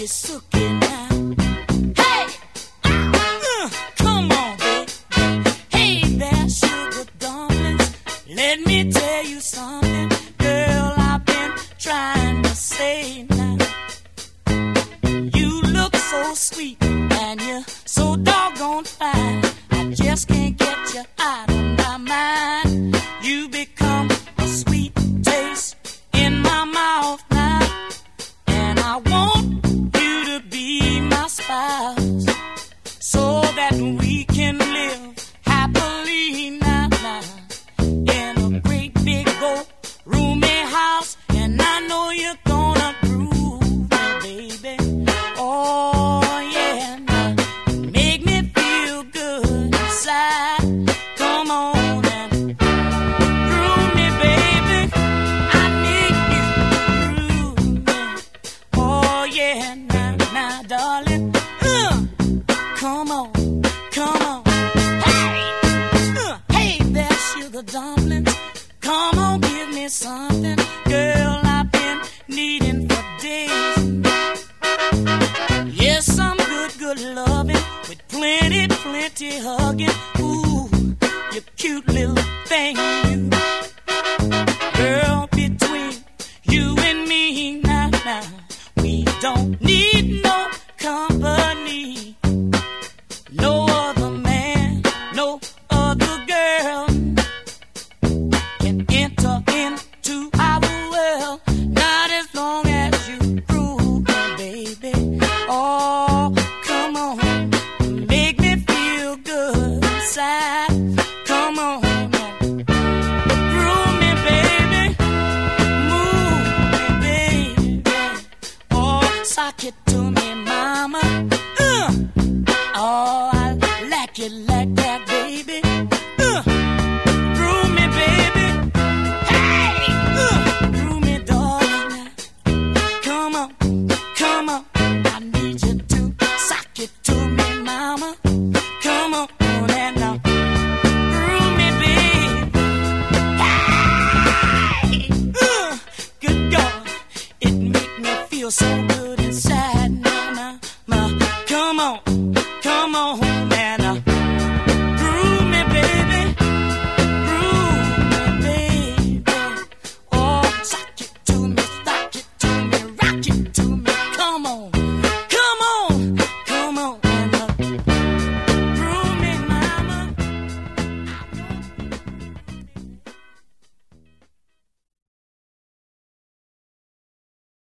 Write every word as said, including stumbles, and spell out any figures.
sookie now. Hey, uh, come on, baby. Hey there, sugar dumplings. Let me tell you something, girl. I've been trying to say now. You look so sweet and you're so doggone fine. I just can't get you out of my mind. You become a sweet taste in my mouth now, and I want you to be my spouse so that we can live happily now, now in a great big old roomy house. And I know you're gonna groove me, baby. Oh yeah, now make me feel good inside. Come on and groove me, baby. I need you to groove me. Oh yeah, now, now, darling. Uh, come on, come on. Hey, uh, hey there, sugar dumplings. Come on, give me something, girl. I've been needing for days. Yes, some good, good loving with plenty, plenty hugging. Ooh, you cute little thing, you. Girl, between you and me now, now, we don't need no company. No other man, no other girl can enter into our world. Not as long as you prove me, baby. Oh, come on, make me feel good inside. Come on, groove me, baby. Move me, baby. Oh, sock it to me, mama. Uh, oh, I like it like that, baby. Uh, groove me, baby. Hey, uh, groove me, darling. Come on, come on. I need you to sock it to me, mama. Come on, and now groove me, baby. Hey, uh, good God, it make me feel so good.